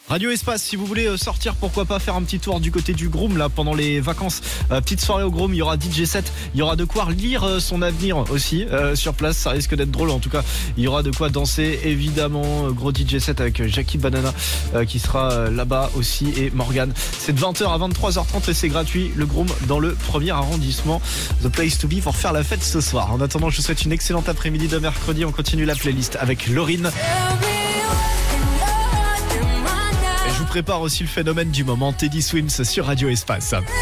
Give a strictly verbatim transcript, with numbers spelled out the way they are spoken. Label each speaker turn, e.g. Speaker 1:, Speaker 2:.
Speaker 1: Radio Espace, si vous voulez sortir, pourquoi pas faire un petit tour du côté du Groom là pendant les vacances. Euh, petite soirée au Groom, il y aura D J set, il y aura de quoi lire euh, son avenir aussi euh, sur place. Ça risque d'être drôle, en tout cas il y aura de quoi danser évidemment. Euh, gros D J set avec Jackie Banana euh, qui sera euh, là-bas aussi, et Morgan. C'est de vingt heures à vingt-trois heures trente et c'est gratuit. Le Groom dans le premier arrondissement, the place to be pour faire la fête ce soir. En attendant, je vous souhaite une excellente après-midi de mercredi. On continue la playlist avec Lauryn. Je vous prépare aussi le phénomène du moment, Teddy Swims sur Radio Espace.